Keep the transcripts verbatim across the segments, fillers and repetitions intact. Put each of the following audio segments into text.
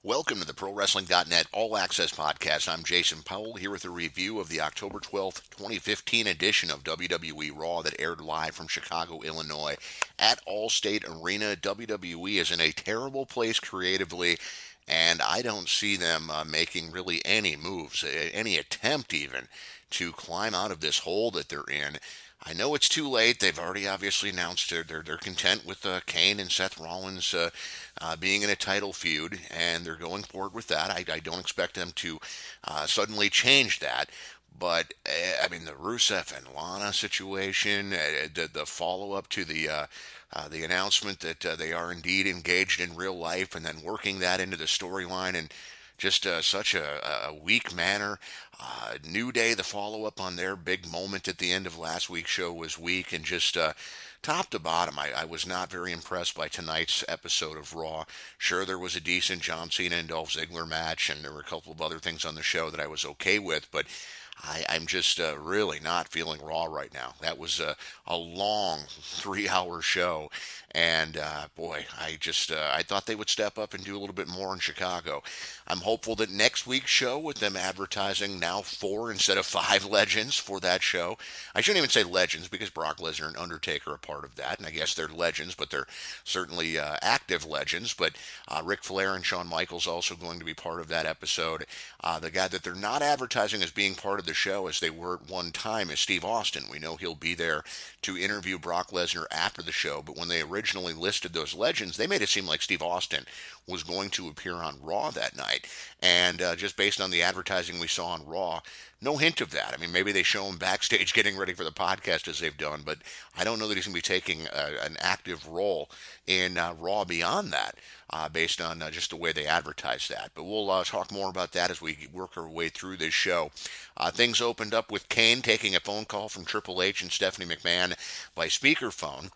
Welcome to the Pro Wrestling dot net All Access Podcast. I'm Jason Powell here with a review of the October twelfth, twenty fifteen edition of W W E Raw that aired live from Chicago, Illinois at Allstate Arena. W W E is in a terrible place creatively, and I don't see them uh, making really any moves, any attempt even, to climb out of this hole that they're in. I know it's too late. They've already obviously announced they're they're, they're content with uh, Kane and Seth Rollins uh, uh, being in a title feud, and they're going forward with that. I, I don't expect them to uh, suddenly change that. But uh, I mean, the Rusev and Lana situation, uh, the the follow up to the uh, uh, the announcement that uh, they are indeed engaged in real life, and then working that into the storyline and just uh, such a, a weak manner. Uh, New Day, the follow up on their big moment at the end of last week's show was weak, and just uh, top to bottom, I, I was not very impressed by tonight's episode of Raw. Sure, there was a decent John Cena and Dolph Ziggler match, and there were a couple of other things on the show that I was okay with, but I, I'm just uh, really not feeling Raw right now. That was a, a long three-hour show, and uh, boy, I just uh, I thought they would step up and do a little bit more in Chicago. I'm hopeful that next week's show, with them advertising now four instead of five legends for that show, I shouldn't even say legends because Brock Lesnar and Undertaker are part of that, and I guess they're legends, but they're certainly uh, active legends. But uh, Ric Flair and Shawn Michaels also going to be part of that episode. Uh, the guy that they're not advertising as being part of the show, as they were at one time, is Steve Austin. We know he'll be there to interview Brock Lesnar after the show, but when they originally listed those legends, they made it seem like Steve Austin was going to appear on Raw that night. And uh, just based on the advertising we saw on Raw, no hint of that. I mean, maybe they show him backstage getting ready for the podcast as they've done, but I don't know that he's going to be taking a, an active role in uh, Raw beyond that, uh, based on uh, just the way they advertise that. But we'll uh, talk more about that as we work our way through this show. Uh, things opened up with Kane taking a phone call from Triple H and Stephanie McMahon by speakerphone,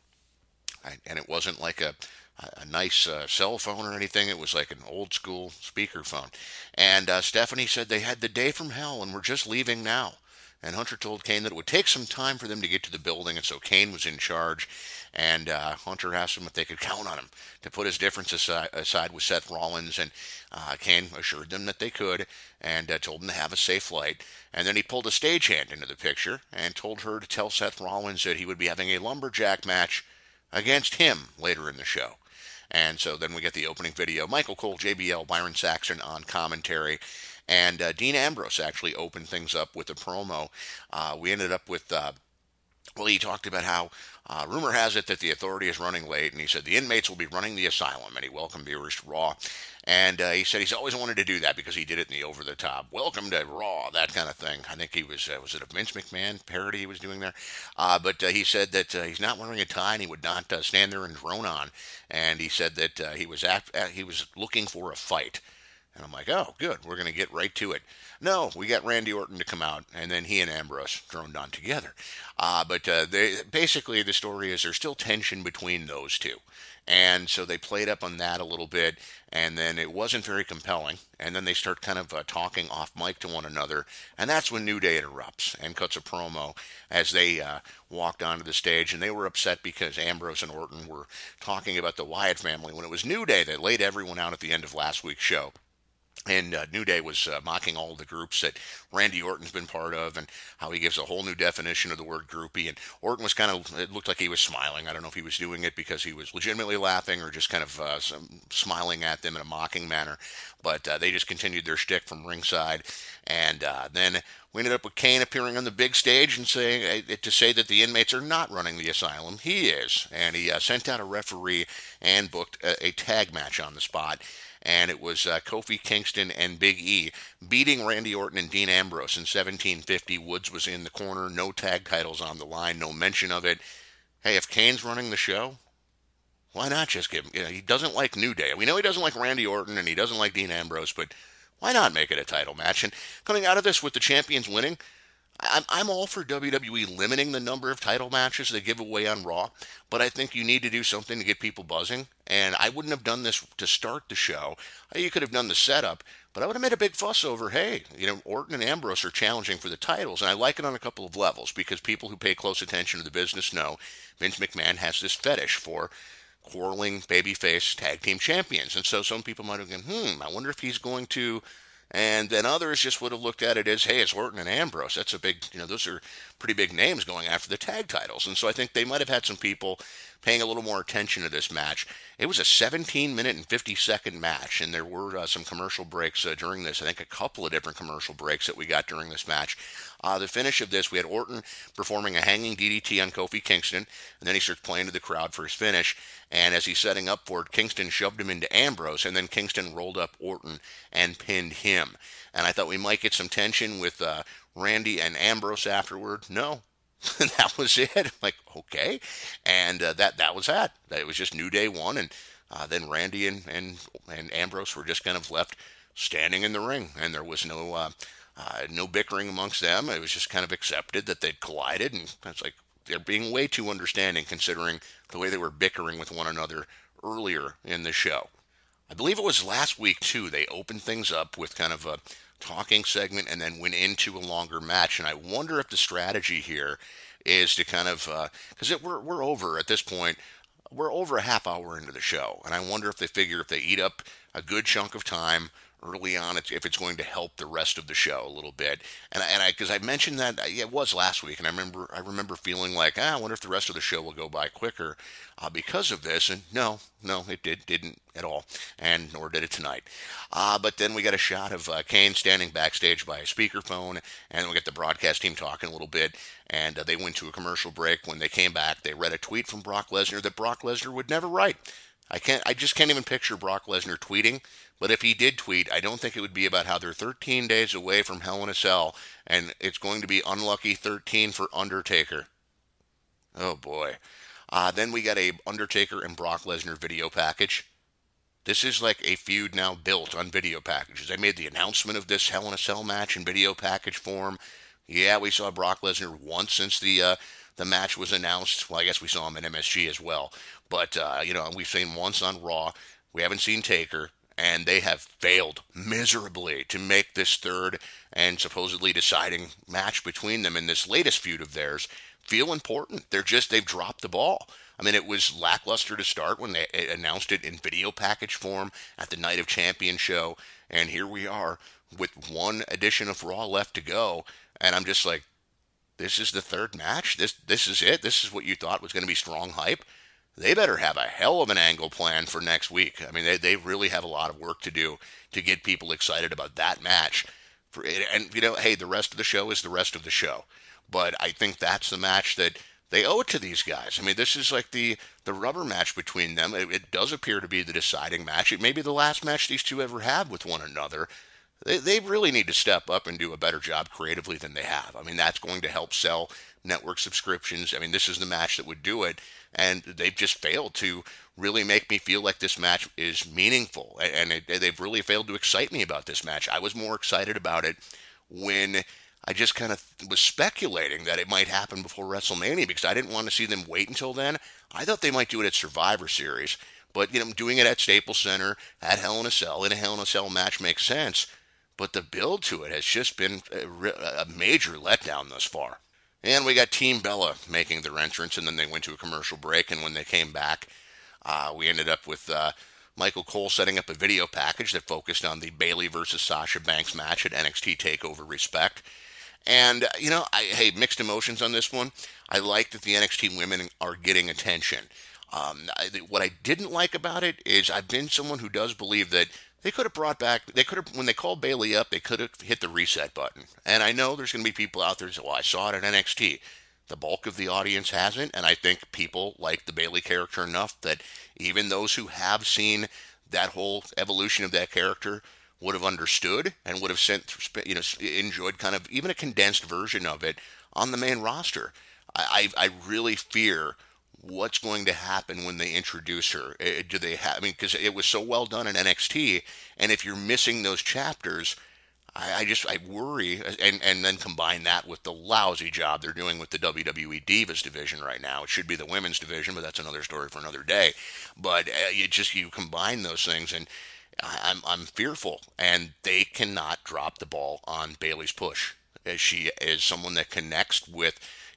and it wasn't like a a nice uh, cell phone or anything. It was like an old school speakerphone. And uh, Stephanie said they had the day from hell and were just leaving now. And Hunter told Kane that it would take some time for them to get to the building, and so Kane was in charge. And uh, Hunter asked him if they could count on him to put his differences aside, aside with Seth Rollins, and uh, Kane assured them that they could, and uh, told them to have a safe flight. And then he pulled a stagehand into the picture and told her to tell Seth Rollins that he would be having a lumberjack match against him later in the show. And so then we get the opening video. Michael Cole, J B L, Byron Saxton on commentary. And uh, Dean Ambrose actually opened things up with a promo. Uh, we ended up with, uh, well, he talked about how uh, rumor has it that the authority is running late. And he said the inmates will be running the asylum. And he welcomed viewers to Raw. And uh, he said he's always wanted to do that because he did it in the over-the-top, welcome to Raw, that kind of thing. I think he was, uh, was it a Vince McMahon parody he was doing there? Uh, but uh, he said that uh, he's not wearing a tie and he would not uh, stand there and drone on. And he said that uh, he was at, he was looking for a fight. And I'm like, oh, good, we're going to get right to it. No, we got Randy Orton to come out, and then he and Ambrose droned on together. Uh, but uh, they, basically, the story is there's still tension between those two. And so they played up on that a little bit, and then it wasn't very compelling. And then they start kind of uh, talking off mic to one another, and that's when New Day interrupts and cuts a promo as they uh, walked onto the stage. And they were upset because Ambrose and Orton were talking about the Wyatt family when it was New Day that laid everyone out at the end of last week's show. And uh, New Day was uh, mocking all the groups that Randy Orton's been part of, and how he gives a whole new definition of the word groupie. And Orton was kind of, it looked like he was smiling. I don't know if he was doing it because he was legitimately laughing or just kind of uh, some, smiling at them in a mocking manner. But uh, they just continued their shtick from ringside. And uh, then we ended up with Kane appearing on the big stage and saying uh, to say that the inmates are not running the asylum. He is. And he uh, sent out a referee and booked a, a tag match on the spot. And it was uh, Kofi Kingston and Big E beating Randy Orton and Dean Ambrose in seventeen fifty. Woods was in the corner, no tag titles on the line, no mention of it. Hey, if Kane's running the show, why not just give him, you know, he doesn't like New Day. We know he doesn't like Randy Orton and he doesn't like Dean Ambrose, but why not make it a title match? And coming out of this with the champions winning, I'm, I'm all for W W E limiting the number of title matches they give away on Raw, but I think you need to do something to get people buzzing, and I wouldn't have done this to start the show. You could have done the setup, but I would have made a big fuss over, hey, you know, Orton and Ambrose are challenging for the titles, and I like it on a couple of levels, because people who pay close attention to the business know Vince McMahon has this fetish for quarreling babyface tag team champions. And so some people might have gone, hmm, I wonder if he's going to. And then others just would have looked at it as, hey, it's Orton and Ambrose. That's a big, you know, those are pretty big names going after the tag titles. And so I think they might have had some people paying a little more attention to this match. It was a seventeen minute and fifty second match, and there were uh, some commercial breaks uh, during this. I think a couple of different commercial breaks that we got during this match. Uh, the finish of this, we had Orton performing a hanging D D T on Kofi Kingston, and then he starts playing to the crowd for his finish. And as he's setting up for it, Kingston shoved him into Ambrose, and then Kingston rolled up Orton and pinned him. And I thought we might get some tension with uh, Randy and Ambrose afterward. No. That was it. Like, okay. And uh, that that was that. It was just New Day one, and uh, then Randy and, and, and Ambrose were just kind of left standing in the ring, and there was no uh, uh, no bickering amongst them. It was just kind of accepted that they'd collided, and it's like they're being way too understanding considering the way they were bickering with one another earlier in the show. I believe it was last week, too, they opened things up with kind of a talking segment and then went into a longer match. And I wonder if the strategy here is to kind of, because uh, we're, we're over at this point, we're over a half hour into the show. And I wonder if they figure if they eat up a good chunk of time early on, if it's going to help the rest of the show a little bit. And I, and I, because I mentioned that yeah, it was last week, and I remember, I remember feeling like, ah, I wonder if the rest of the show will go by quicker uh, because of this. And no, no, it did, didn't at all, and nor did it tonight. Uh, but then we got a shot of uh, Kane standing backstage by a speakerphone, and then we get the broadcast team talking a little bit. And uh, they went to a commercial break. When they came back, they read a tweet from Brock Lesnar that Brock Lesnar would never write. I can't. I just can't even picture Brock Lesnar tweeting. But if he did tweet, I don't think it would be about how they're thirteen days away from Hell in a Cell, and it's going to be unlucky thirteen for Undertaker. Oh boy. Uh, then we got a Undertaker and Brock Lesnar video package. This is like a feud now built on video packages. They made the announcement of this Hell in a Cell match in video package form. Yeah, we saw Brock Lesnar once since the uh, the match was announced. Well, I guess we saw him in M S G as well. But, uh, you know, we've seen once on Raw. We haven't seen Taker. And they have failed miserably to make this third and supposedly deciding match between them in this latest feud of theirs feel important. They're just, they've dropped the ball. I mean, it was lackluster to start when they announced it in video package form at the Night of Champions show. And here we are with one edition of Raw left to go. And I'm just like, this is the third match? This, this is it? This is what you thought was going to be strong hype? They better have a hell of an angle plan for next week. I mean, they, they really have a lot of work to do to get people excited about that match. For, and, you know, hey, the rest of the show is the rest of the show. But I think that's the match that they owe it to these guys. I mean, this is like the, the rubber match between them. It, it does appear to be the deciding match. It may be the last match these two ever have with one another. They, they really need to step up and do a better job creatively than they have. I mean, that's going to help sell network subscriptions. I mean, this is the match that would do it. And they've just failed to really make me feel like this match is meaningful. And it, they've really failed to excite me about this match. I was more excited about it when I just kind of was speculating that it might happen before WrestleMania because I didn't want to see them wait until then. I thought they might do it at Survivor Series. But, you know, doing it at Staples Center, at Hell in a Cell, in a Hell in a Cell match makes sense. But the build to it has just been a, a major letdown thus far. And we got Team Bella making their entrance, and then they went to a commercial break, and when they came back, uh, we ended up with uh, Michael Cole setting up a video package that focused on the Bayley versus Sasha Banks match at N X T TakeOver Respect. And, you know, I, hey, mixed emotions on this one. I like that the N X T women are getting attention. Um, I, what I didn't like about it is I've been someone who does believe that they could have brought back, they could have, when they called Bayley up, they could have hit the reset button. And I know there's going to be people out there who say, well, I saw it at N X T. The bulk of the audience hasn't, and I think people like the Bayley character enough that even those who have seen that whole evolution of that character would have understood and would have sent, you know, enjoyed kind of even a condensed version of it on the main roster. I, I, I really fear what's going to happen when they introduce her. Do they have, I mean, because it was so well done in N X T, and if you're missing those chapters, I, I just, I worry, and, and then combine that with the lousy job they're doing with the W W E Divas division right now. It should be the women's division, but that's another story for another day. But uh, you just, you combine those things, and I'm, I'm fearful, and they cannot drop the ball on Bayley's push. As she is someone that connects with,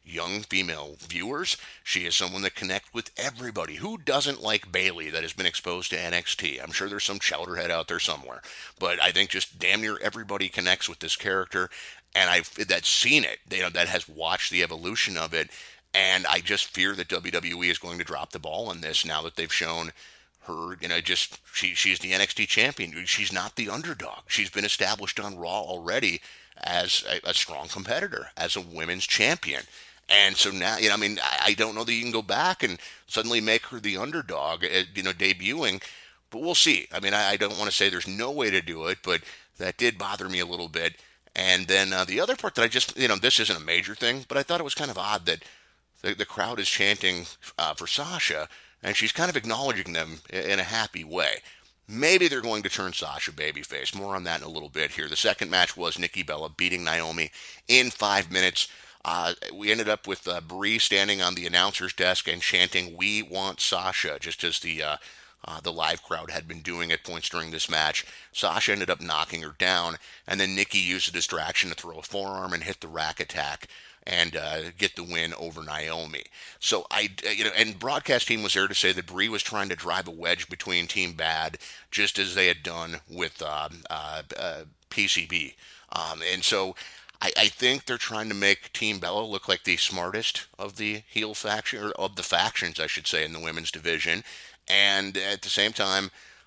young female viewers. She is someone that connects with everybody. Who doesn't like Bayley that has been exposed to N X T? I'm sure there's some chowderhead out there somewhere, but I think just damn near everybody connects with this character, and I've that's seen it, you know, that has watched the evolution of it, and I just fear that W W E is going to drop the ball on this now that they've shown her, you know, just she she's the N X T champion. She's not the underdog. She's been established on Raw already as a, a strong competitor, as a women's champion. And so now, you know, I mean, I, I don't know that you can go back and suddenly make her the underdog, uh, you know, debuting, but we'll see. I mean, I, I don't want to say there's no way to do it, but that did bother me a little bit. And then uh, the other part that I just, you know, this isn't a major thing, but I thought it was kind of odd that the, the crowd is chanting uh, for Sasha, and she's kind of acknowledging them in a happy way. Maybe they're going to turn Sasha babyface. More on that in a little bit here. The second match was Nikki Bella beating Naomi in five minutes. Uh, we ended up with uh, Brie standing on the announcer's desk and chanting, "We want Sasha," just as the uh, uh, the live crowd had been doing at points during this match. Sasha ended up knocking her down, and then Nikki used a distraction to throw a forearm and hit the rack attack and uh, get the win over Naomi. So I, you know, and broadcast team was there to say that Brie was trying to drive a wedge between Team Bad, just as they had done with um, uh, uh, P C B. Um, and so I, I think they're trying to make Team Bella look like the smartest of the heel faction, or of the factions, I should say, in the women's division. And at the same time,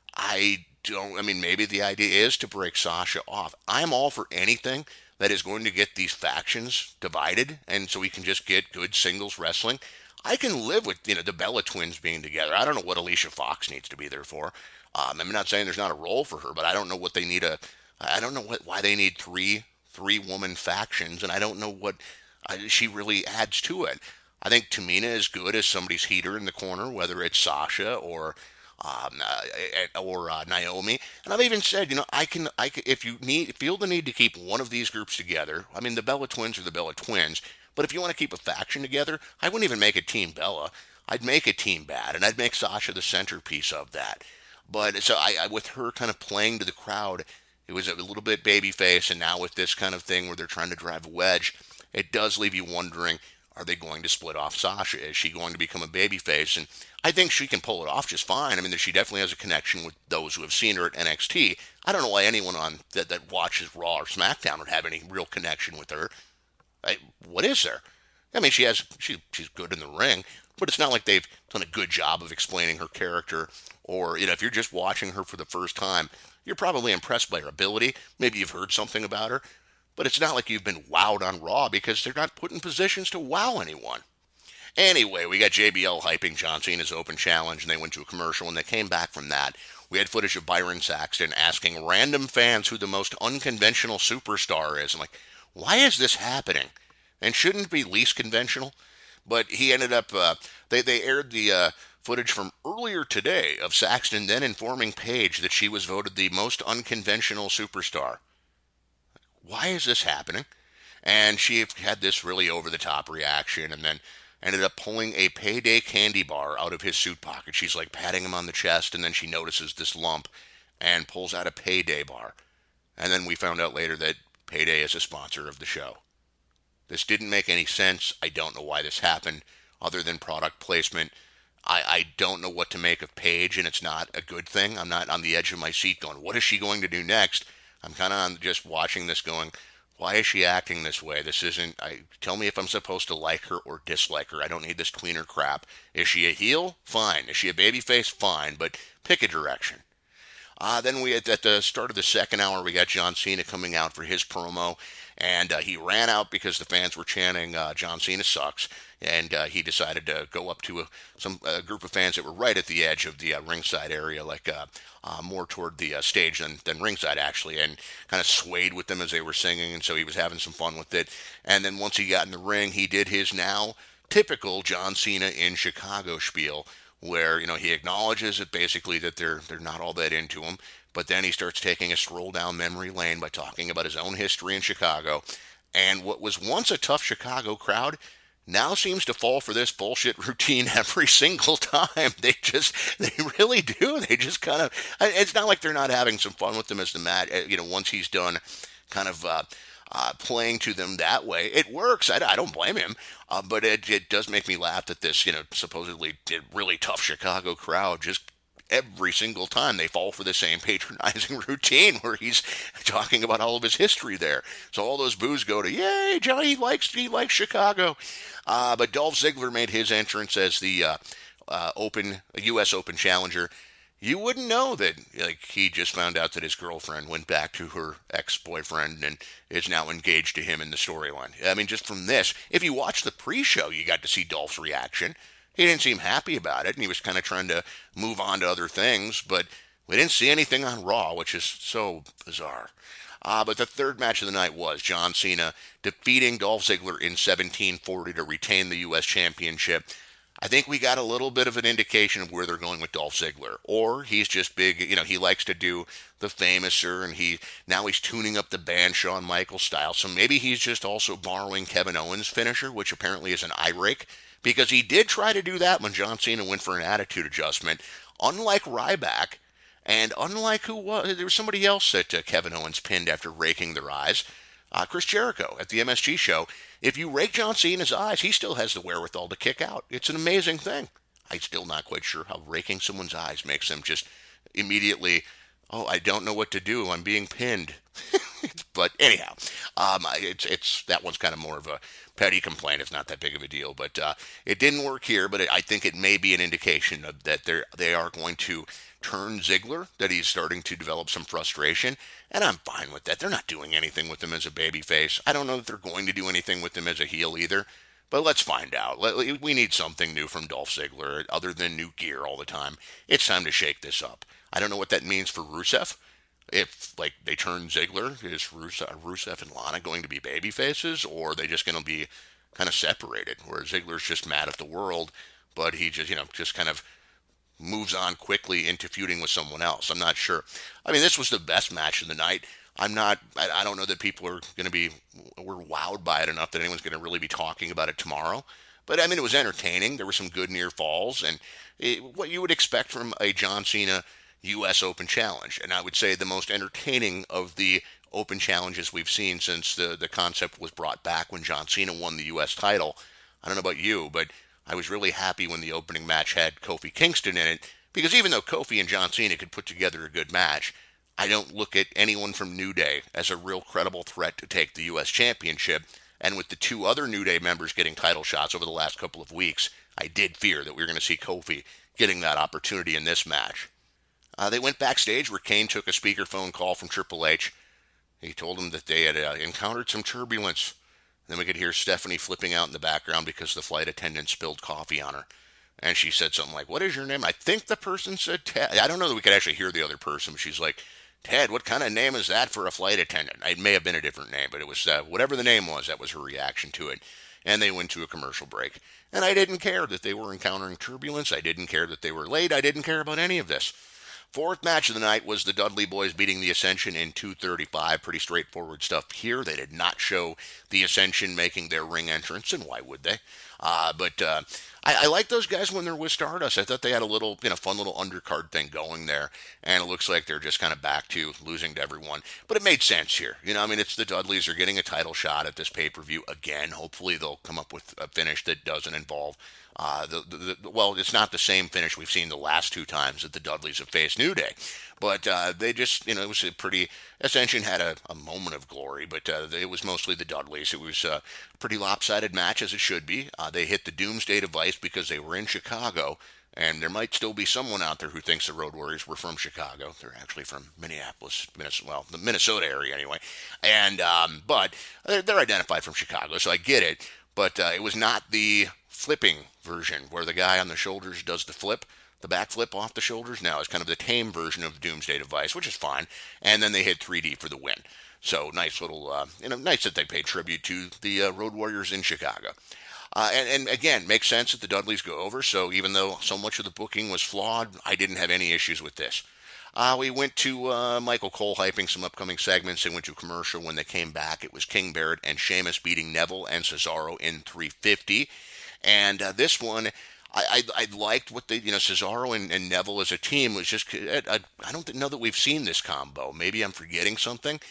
I don't, I mean, maybe the idea is to break Sasha off. I'm all for anything that is going to get these factions divided, and so we can just get good singles wrestling. I can live with, you know, the Bella twins being together. I don't know what Alicia Fox needs to be there for. Um, I'm not saying there's not a role for her, but I don't know what they need a. I don't know what why they need three three woman factions, and I don't know what uh, she really adds to it. I think Tamina is good as somebody's heater in the corner, whether it's Sasha or um, uh, or uh, Naomi. And I've even said, you know, I can, I can, if you need, feel the need to keep one of these groups together. I mean, the Bella Twins are the Bella Twins, but if you want to keep a faction together, I wouldn't even make it Team Bella. I'd make it Team Bad, and I'd make Sasha the centerpiece of that. But so I, I with her kind of playing to the crowd, it was a little bit babyface, and now with this kind of thing where they're trying to drive a wedge, it does leave you wondering, are they going to split off Sasha? Is she going to become a babyface? And I think she can pull it off just fine. I mean, she definitely has a connection with those who have seen her at N X T. I don't know why anyone on that, that watches Raw or SmackDown would have any real connection with her. I, what is there? I mean, she has she she's good in the ring, but it's not like they've done a good job of explaining her character. Or, you know, if you're just watching her for the first time, you're probably impressed by her ability. Maybe you've heard something about her. But it's not like you've been wowed on Raw, because they're not put in positions to wow anyone. Anyway, we got J B L hyping John Cena's open challenge, and they went to a commercial, and they came back from that. We had footage of Byron Saxton asking random fans who the most unconventional superstar is. I'm like, why is this happening? And shouldn't it be least conventional? But he ended up, uh, they, they aired the uh, footage from earlier today of Saxton then informing Paige that she was voted the most unconventional superstar. Why is this happening? And she had this really over-the-top reaction, and then ended up pulling a Payday candy bar out of his suit pocket. She's like patting him on the chest, and then she notices this lump and pulls out a Payday bar. And then we found out later that Payday is a sponsor of the show. This didn't make any sense. I don't know why this happened, other than product placement. I, I don't know what to make of Paige, and it's not a good thing. I'm not on the edge of my seat going, what is she going to do next? I'm kind of on just watching this going, why is she acting this way? This isn't, I tell me if I'm supposed to like her or dislike her. I don't need this tweener crap. Is she a heel? Fine. Is she a babyface? Fine. But pick a direction. Uh, then we at, at the start of the second hour, we got John Cena coming out for his promo, and uh, he ran out because the fans were chanting, uh, John Cena sucks, and uh, he decided to go up to a, some a group of fans that were right at the edge of the uh, ringside area, like uh, uh, more toward the uh, stage than, than ringside, actually, and kind of swayed with them as they were singing, and so he was having some fun with it. And then once he got in the ring, he did his now typical John Cena in Chicago spiel, where, you know, he acknowledges it basically that they're they're not all that into him, but then he starts taking a stroll down memory lane by talking about his own history in Chicago, and what was once a tough Chicago crowd now seems to fall for this bullshit routine every single time. They just, they really do. They just kind of, it's not like they're not having some fun with him as the match, you know, once he's done kind of uh, uh, playing to them that way. It works. I, I don't blame him. Uh, but it, it does make me laugh that this, you know, supposedly really tough Chicago crowd just every single time they fall for the same patronizing routine where he's talking about all of his history there. So all those boos go to, yay, Johnny likes he likes Chicago. Uh, but Dolph Ziggler made his entrance as the uh, uh, Open U S Open challenger. You wouldn't know that, like, he just found out that his girlfriend went back to her ex-boyfriend and is now engaged to him in the storyline. I mean, just from this, if you watch the pre-show, you got to see Dolph's reaction. He didn't seem happy about it, and he was kind of trying to move on to other things, but we didn't see anything on Raw, which is so bizarre. Uh, but the third match of the night was John Cena defeating Dolph Ziggler in seventeen forty to retain the U S Championship. I think we got a little bit of an indication of where they're going with Dolph Ziggler. Or he's just big, you know, he likes to do the famouser, and he now he's tuning up the band Shawn Michaels style. So maybe he's just also borrowing Kevin Owens' finisher, which apparently is an eye rake, because he did try to do that when John Cena went for an attitude adjustment. Unlike Ryback, and unlike who was, there was somebody else that uh, Kevin Owens pinned after raking their eyes. Uh, Chris Jericho at the M S G show. If you rake John Cena's eyes, he still has the wherewithal to kick out. It's an amazing thing. I'm still not quite sure how raking someone's eyes makes them just immediately, oh, I don't know what to do. I'm being pinned. But anyhow, um, it's it's that one's kind of more of a petty complaint. It's not that big of a deal, but uh, it didn't work here. But it, I think it may be an indication of that they they are going to turn Ziggler, that he's starting to develop some frustration, and I'm fine with that. They're not doing anything with him as a babyface. I don't know that they're going to do anything with him as a heel either. But let's find out. We need something new from Dolph Ziggler other than new gear all the time. It's time to shake this up. I don't know what that means for Rusev. If, like, they turn Ziggler, is Rusev, Rusev and Lana going to be baby faces, or are they just going to be kind of separated, where Ziggler's just mad at the world, but he just, you know, just kind of moves on quickly into feuding with someone else? I'm not sure. I mean, this was the best match of the night. I'm not, I, I don't know that people are going to be, we're wowed by it enough that anyone's going to really be talking about it tomorrow. But, I mean, it was entertaining. There were some good near falls, and it, what you would expect from a John Cena U S Open Challenge. And I would say the most entertaining of the Open Challenges we've seen since the, the concept was brought back when John Cena won the U S title. I don't know about you, but I was really happy when the opening match had Kofi Kingston in it, because even though Kofi and John Cena could put together a good match, I don't look at anyone from New Day as a real credible threat to take the U S Championship. And with the two other New Day members getting title shots over the last couple of weeks, I did fear that we were going to see Kofi getting that opportunity in this match. Uh, they went backstage where Kane took a speakerphone call from Triple H. He told him that they had uh, encountered some turbulence. Then we could hear Stephanie flipping out in the background because the flight attendant spilled coffee on her. And she said something like, "What is your name?" I think the person said Ted. I don't know that we could actually hear the other person, but she's like, "Ted, what kind of name is that for a flight attendant?" It may have been a different name, but it was uh, whatever the name was, that was her reaction to it. And they went to a commercial break. And I didn't care that they were encountering turbulence. I didn't care that they were late. I didn't care about any of this. Fourth match of the night was the Dudley Boys beating the Ascension in two thirty-five. Pretty straightforward stuff here. They did not show the Ascension making their ring entrance, and why would they? Uh, but uh, I, I like those guys when they're with Stardust. I thought they had a little, you know, fun little undercard thing going there, and it looks like they're just kind of back to losing to everyone. But it made sense here. You know, I mean, it's the Dudleys are getting a title shot at this pay-per-view again. Hopefully they'll come up with a finish that doesn't involve Uh, the, the, the, well, it's not the same finish we've seen the last two times that the Dudleys have faced New Day. But uh, they just, you know, it was a pretty, Ascension had a, a moment of glory, but uh, it was mostly the Dudleys. It was a pretty lopsided match, as it should be. Uh, they hit the Doomsday Device because they were in Chicago, and there might still be someone out there who thinks the Road Warriors were from Chicago. They're actually from Minneapolis, Minnesota, well, the Minnesota area anyway. And, um, but they're, they're identified from Chicago, so I get it. But uh, it was not the flipping version where the guy on the shoulders does the flip, the back flip off the shoulders. Now it's kind of the tame version of Doomsday Device, which is fine. And then they hit three D for the win. So nice little, uh, you know, nice that they paid tribute to the uh, Road Warriors in Chicago. Uh, and, and again, makes sense that the Dudleys go over. So even though so much of the booking was flawed, I didn't have any issues with this. Uh, we went to uh, Michael Cole hyping some upcoming segments. They went to commercial. When they came back, it was King Barrett and Sheamus beating Neville and Cesaro in three fifty. And uh, this one, I, I I liked what they, you know, Cesaro and, and Neville as a team was just, I, I don't know that we've seen this combo. Maybe I'm forgetting something.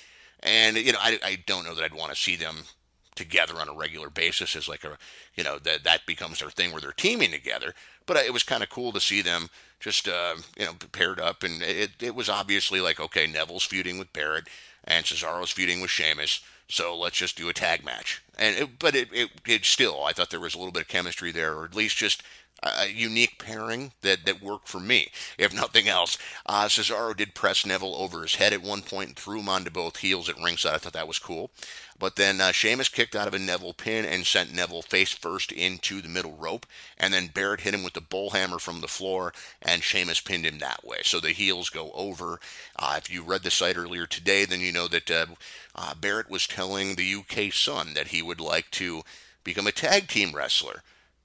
And, you know, I, I don't know that I'd want to see them together on a regular basis as like a, you know, that that becomes their thing where they're teaming together. But it was kind of cool to see them just, uh, you know, paired up. And it, it was obviously like, okay, Neville's feuding with Barrett and Cesaro's feuding with Sheamus. So let's just do a tag match. And it, but it, it, it still, I thought there was a little bit of chemistry there, or at least just a unique pairing that, that worked for me, if nothing else. Uh, Cesaro did press Neville over his head at one point and threw him onto both heels at ringside. I thought that was cool. But then uh, Sheamus kicked out of a Neville pin and sent Neville face first into the middle rope. And then Barrett hit him with the bullhammer from the floor, and Sheamus pinned him that way. So the heels go over. Uh, if you read the site earlier today, then you know that uh, uh, Barrett was telling the U K Sun that he would like to become a tag team wrestler.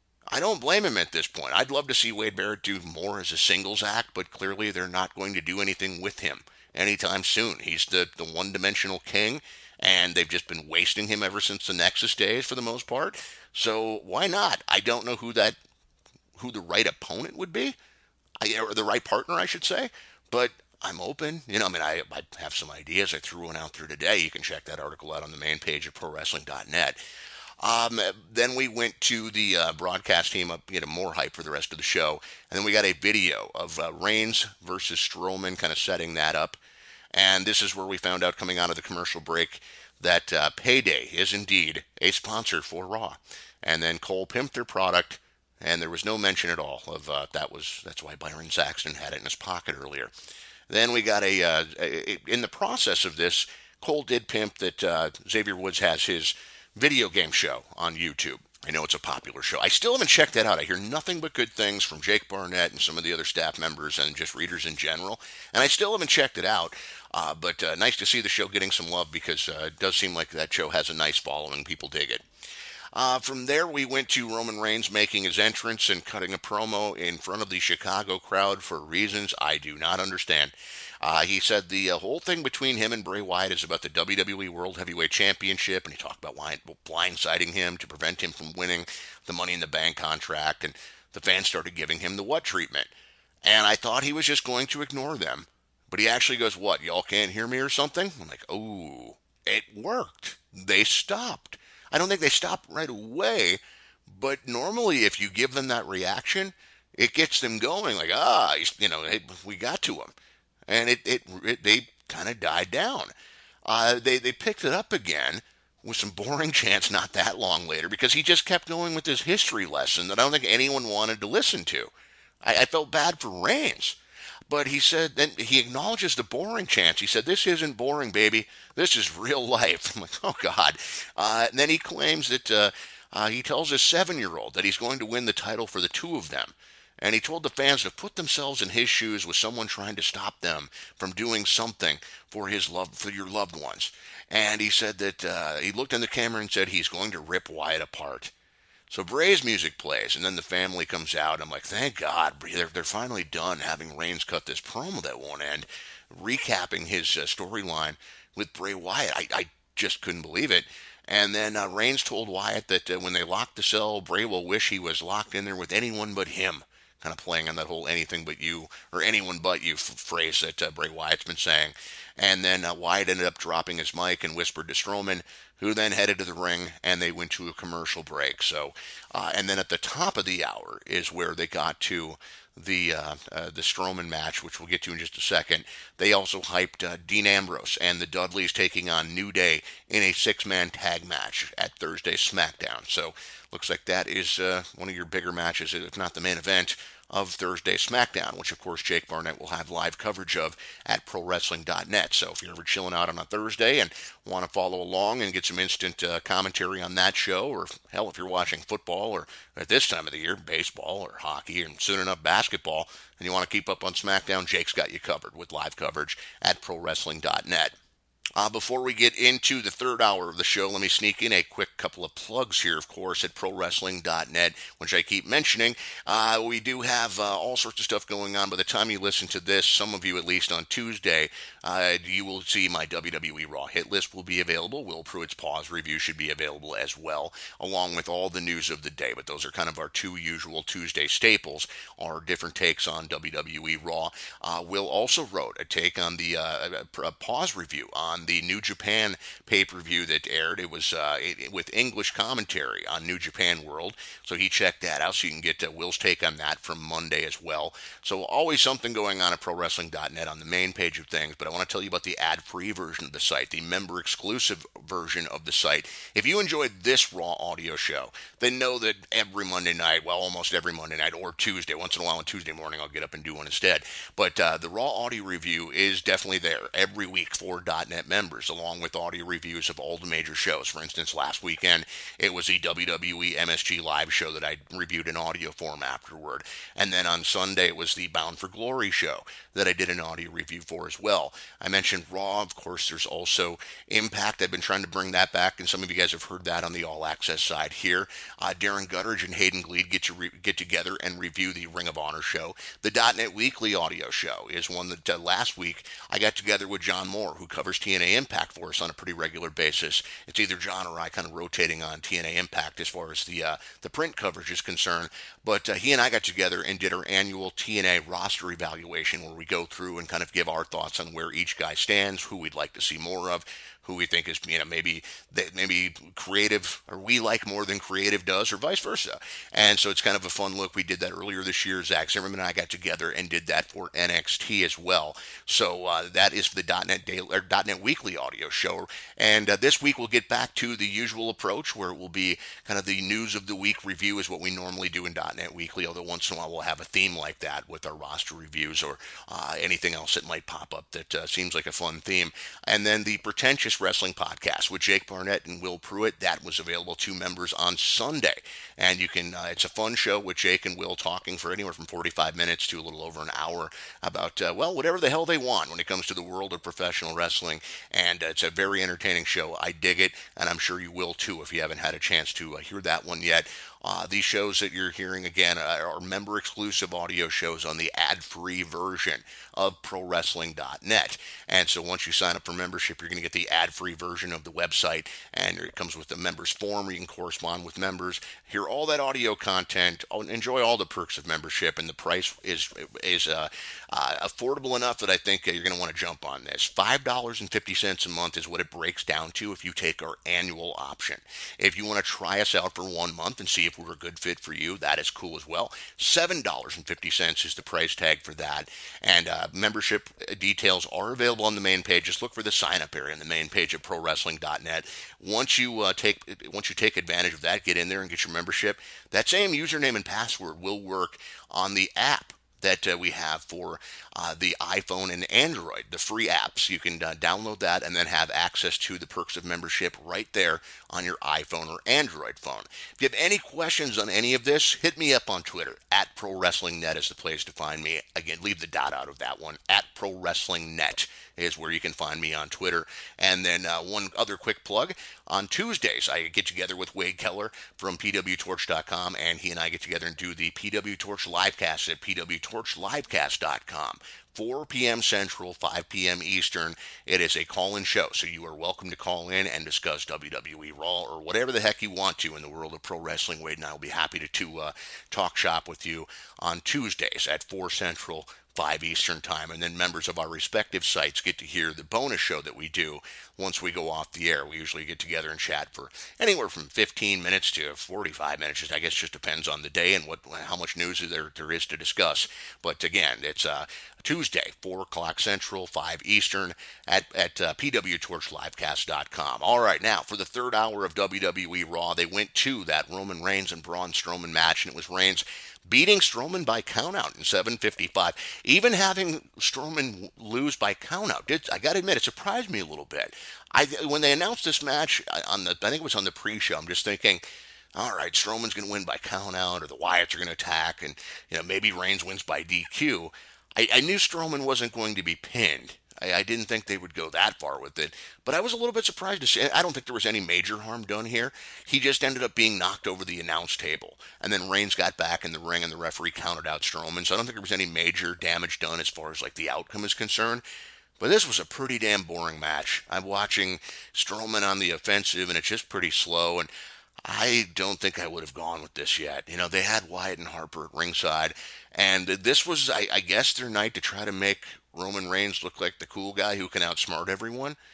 I don't blame him at this point. I'd love to see Wade Barrett do more as a singles act, but clearly they're not going to do anything with him anytime soon. He's the, the one-dimensional king, and they've just been wasting him ever since the Nexus days for the most part. So why not? I don't know who that who the right opponent would be, I, or the right partner, I should say, but I'm open. You know, I mean, I, I have some ideas. I threw one out there today. You can check that article out on the main page of pro wrestling dot net. Um, then we went to the uh, broadcast team up, you know, more hype for the rest of the show. And then we got a video of uh, Reigns versus Strowman kind of setting that up. And this is where we found out coming out of the commercial break that uh, Payday is indeed a sponsor for Raw. And then Cole pimped their product, and there was no mention at all of uh, that was that's why Byron Saxton had it in his pocket earlier. Then we got a, uh, a in the process of this, Cole did pimp that uh, Xavier Woods has his video game show on YouTube. I know it's a popular show. I still haven't checked that out. I hear nothing but good things from Jake Barnett and some of the other staff members and just readers in general. And I still haven't checked it out. Uh, but uh, nice to see the show getting some love because uh, it does seem like that show has a nice following. People dig it. Uh, from there, we went to Roman Reigns making his entrance and cutting a promo in front of the Chicago crowd for reasons I do not understand. Uh, he said the uh, whole thing between him and Bray Wyatt is about the W W E World Heavyweight Championship, and he talked about Wyatt blindsiding him to prevent him from winning the Money in the Bank contract, and the fans started giving him the what treatment. And I thought he was just going to ignore them, but he actually goes, "What, y'all can't hear me or something?" I'm like, oh, it worked. They stopped. I don't think they stopped right away, but normally if you give them that reaction, it gets them going like, ah, you know, hey, we got to him. And it, it, it they kind of died down. Uh, they, they picked it up again with some boring chants not that long later because he just kept going with this history lesson that I don't think anyone wanted to listen to. I, I felt bad for Reigns. But he said, then he acknowledges the boring chants. He said, "This isn't boring, baby. This is real life." I'm like, oh, God. Uh, and then he claims that uh, uh, he tells his seven-year-old that he's going to win the title for the two of them. And he told the fans to put themselves in his shoes with someone trying to stop them from doing something for his love, for your loved ones. And he said that uh, he looked in the camera and said he's going to rip Wyatt apart. So Bray's music plays, and then the family comes out. I'm like, thank God, they're, they're finally done having Reigns cut this promo that won't end, recapping his uh, storyline with Bray Wyatt. I, I just couldn't believe it. And then uh, Reigns told Wyatt that uh, when they lock the cell, Bray will wish he was locked in there with anyone but him. Kind of playing on that whole anything but you, or anyone but you f- phrase that uh, Bray Wyatt's been saying. And then uh, Wyatt ended up dropping his mic and whispered to Strowman, who then headed to the ring, and they went to a commercial break. So, uh, and then at the top of the hour is where they got to the uh, uh, the Strowman match, which we'll get to in just a second. They also hyped uh, Dean Ambrose and the Dudleys taking on New Day in a six-man tag match at Thursday's SmackDown. So, looks like that is uh, one of your bigger matches, if not the main event, of Thursday SmackDown, which of course Jake Barnett will have live coverage of at pro wrestling dot net. So if you're ever chilling out on a Thursday and want to follow along and get some instant uh, commentary on that show, or hell, if you're watching football, or at this time of the year, baseball or hockey, and soon enough basketball, and you want to keep up on SmackDown, Jake's got you covered with live coverage at pro wrestling dot net. Uh, before we get into the third hour of the show, let me sneak in a quick couple of plugs here, of course, at pro wrestling dot net, which I keep mentioning. Uh, we do have uh, all sorts of stuff going on. By the time you listen to this, some of you at least on Tuesday, uh, you will see my W W E Raw hit list will be available. Will Pruitt's Pause review should be available as well, along with all the news of the day. But those are kind of our two usual Tuesday staples, our different takes on W W E Raw. Uh, Will also wrote a take on the uh, a Pause review on on the New Japan pay-per-view that aired. It was uh, it, with English commentary on New Japan World, so he checked that out. So you can get uh, Will's take on that from Monday as well. So always something going on at Pro Wrestling dot net on the main page of things. But I want to tell you about the ad-free version of the site, the member-exclusive version of the site. If you enjoyed this Raw audio show, then know that every Monday night, well, almost every Monday night or Tuesday, once in a while on Tuesday morning, I'll get up and do one instead. But uh, the Raw audio review is definitely there every week for .net members, along with audio reviews of all the major shows. For instance, last weekend, it was the W W E M S G live show that I reviewed in audio form afterward. And then on Sunday, it was the Bound for Glory show that I did an audio review for as well. I mentioned Raw. Of course, there's also Impact. I've been trying to bring that back, and some of you guys have heard that on the All Access side here. Uh, Darren Gutteridge and Hayden Gleed get to re- get together and review the Ring of Honor show. The .net Weekly audio show is one that uh, last week I got together with John Moore, who covers T N A Impact for us on a pretty regular basis. It's either John or I kind of rotating on T N A Impact as far as the uh, the print coverage is concerned. But uh, he and I got together and did our annual T N A roster evaluation, where we go through and kind of give our thoughts on where each guy stands, who we'd like to see more of, who we think is, you know, maybe that maybe creative, or we like more than creative does, or vice versa. And so it's kind of a fun look. We did that earlier this year. Zach Zimmerman and I got together and did that for N X T as well. So uh, that is the .net Daily, or .net Weekly audio show. And uh, this week we'll get back to the usual approach, where it will be kind of the news of the week review is what we normally do in .net Weekly. Although once in a while we'll have a theme like that with our roster reviews, or uh, anything else that might pop up that uh, seems like a fun theme. And then the Pretentious Wrestling Podcast with Jake Barnett and Will Pruitt, that was available to members on Sunday. And you can, uh, it's a fun show with Jake and Will talking for anywhere from forty-five minutes to a little over an hour about, uh, well, whatever the hell they want when it comes to the world of professional wrestling. And uh, it's a very entertaining show. I dig it, and I'm sure you will too if you haven't had a chance to uh, hear that one yet. Uh, these shows that you're hearing, again, uh, are member-exclusive audio shows on the ad-free version of Pro Wrestling dot net. And so once you sign up for membership, you're going to get the ad-free version of the website, and it comes with the members form where you can correspond with members, hear all that audio content, enjoy all the perks of membership, and the price is is uh, uh, affordable enough that I think uh, you're going to want to jump on this. five dollars and fifty cents a month is what it breaks down to if you take our annual option. If you want to try us out for one month and see if we're a good fit for you, that is cool as well. seven dollars and fifty cents is the price tag for that. And uh, membership details are available on the main page. Just look for the sign-up area on the main page of Pro Wrestling dot net. Once you uh, take once you take advantage of that, get in there and get your membership. That same username and password will work on the app that uh, we have for uh, the iPhone and Android, the free apps. You can uh, download that and then have access to the perks of membership right there on your iPhone or Android phone. If you have any questions on any of this, hit me up on Twitter. At Pro Wrestling Net is the place to find me. Again, leave the dot out of that one. At Pro Wrestling Net is where you can find me on Twitter. And then uh, one other quick plug. On Tuesdays, I get together with Wade Keller from P W Torch dot com, and he and I get together and do the P W Torch Livecast at P W Torch Livecast dot com. four p.m. Central, five p.m. Eastern. It is a call-in show, so you are welcome to call in and discuss W W E Raw or whatever the heck you want to in the world of pro wrestling. Wade and I will be happy to, to uh, talk shop with you on Tuesdays at four Central, five Eastern time, and then members of our respective sites get to hear the bonus show that we do once we go off the air. We usually get together and chat for anywhere from fifteen minutes to forty-five minutes. Just, I guess just depends on the day and what how much news there, there is to discuss. But again, it's uh, Tuesday, four o'clock Central, five Eastern at, at uh, P W Torch Livecast dot com. All right, now for the third hour of W W E Raw, they went to that Roman Reigns and Braun Strowman match, and it was Reigns beating Strowman by countout in seven fifty-five. Even having Strowman lose by countout, did, I got to admit, it surprised me a little bit. I when they announced this match on the, I think it was on the pre-show, I'm just thinking, all right, Strowman's going to win by countout, or the Wyatts are going to attack, and you know maybe Reigns wins by D Q. I, I knew Strowman wasn't going to be pinned. I, I didn't think they would go that far with it, but I was a little bit surprised to see. I don't think there was any major harm done here. He just ended up being knocked over the announce table, and then Reigns got back in the ring, and the referee counted out Strowman. So I don't think there was any major damage done as far as like the outcome is concerned. But this was a pretty damn boring match. I'm watching Strowman on the offensive, and it's just pretty slow, and I don't think I would have gone with this yet. You know, they had Wyatt and Harper at ringside, and this was, I, I guess, their night to try to make Roman Reigns look like the cool guy who can outsmart everyone.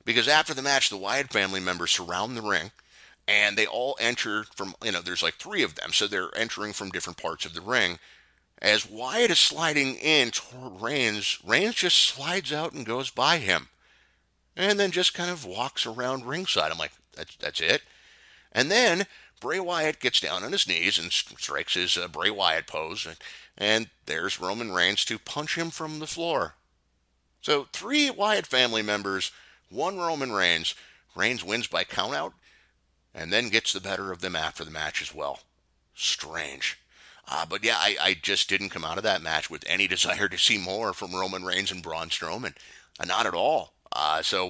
because after the match, the Wyatt family members surround the ring, and they all enter from, you know, there's like three of them, so they're entering from different parts of the ring. As Wyatt is sliding in toward Reigns, Reigns just slides out and goes by him, and then just kind of walks around ringside. I'm like, that's, that's it? And then Bray Wyatt gets down on his knees and strikes his uh, Bray Wyatt pose, and, and there's Roman Reigns to punch him from the floor. So three Wyatt family members, one Roman Reigns. Reigns wins by countout, and then gets the better of them after the match as well. Strange. Uh, but yeah, I, I just didn't come out of that match with any desire to see more from Roman Reigns and Braun Strowman. Uh, not at all. Uh, so